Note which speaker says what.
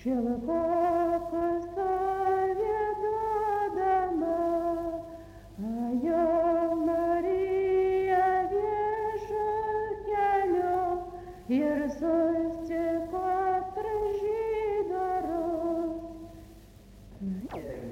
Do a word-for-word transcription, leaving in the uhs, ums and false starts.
Speaker 1: šilkokus tavie duodama, Ajo Marija viešu keliu ir sustiko pražydarus.